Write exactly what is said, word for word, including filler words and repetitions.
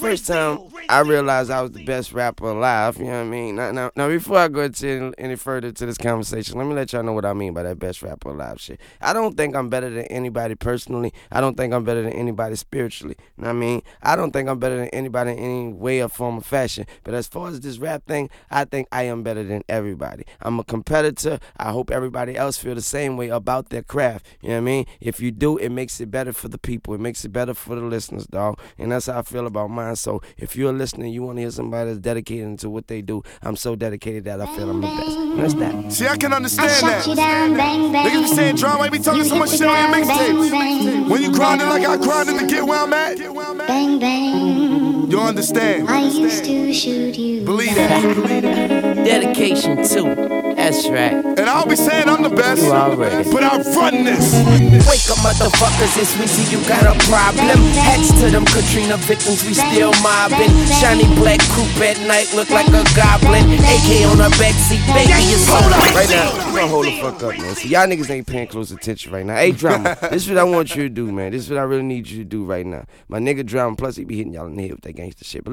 first time I realized I was the best rapper alive. You know what I mean? Now, now, now before I go into any further to this conversation, let me let y'all know what I mean by that best rapper alive shit. I don't think I'm better than anybody personally. I don't think I'm better than anybody spiritually. You know what I mean? I don't think I'm better than anybody in any way or form or fashion. But as far as this rap thing, I think I am better than everybody. I'm a competitor. I hope everybody else feel the same way about their craft. You know what I mean? If you do, it makes it better for the people. It makes it better for the listeners, dog. And that's how I feel about mine. So if you're listening, you want to hear somebody that's dedicated to what they do, I'm so dedicated that I feel I'm the best. And that's that. See, I can understand that. Niggas be saying drama, ain't be talking so much shit on your mixtapes. When you grinding like I grinded to get where I'm at, bang bang, you understand. I used to shoot you. Believe that. Dedication too. That's right. And I'll be saying I'm the best, You already. but I run this. Wake up, motherfuckers, it's Weezy, you got a problem. Heads to them Katrina victims, we still mobbing. Shiny black coupe at night, look like a goblin. A K on a backseat, baby, it's hold up. Right now, you gonna hold the fuck up, man. See, y'all niggas ain't paying close attention right now. Hey, Drama, this is what I want you to do, man. This is what I really need you to do right now. My nigga Drama, plus he be hitting y'all in the head with that gangster shit. But